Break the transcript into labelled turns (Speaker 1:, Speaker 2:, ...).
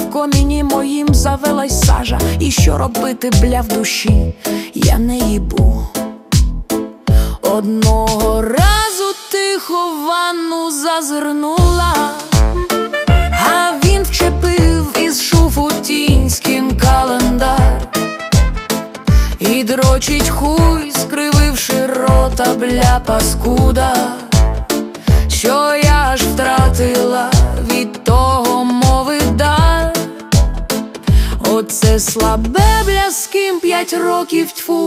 Speaker 1: в коміні моїм завелась сажа, і що робити, бля, в душі я не їбу. Одного разу тихо в ванну зазирнула, а він вчепив із шуфутінським календар і дрочить хуй, скрививши рота, бля, паскуда, що я ж втратила від того мови дар. Оце слабе, бля, з ким 5 років, тьфу.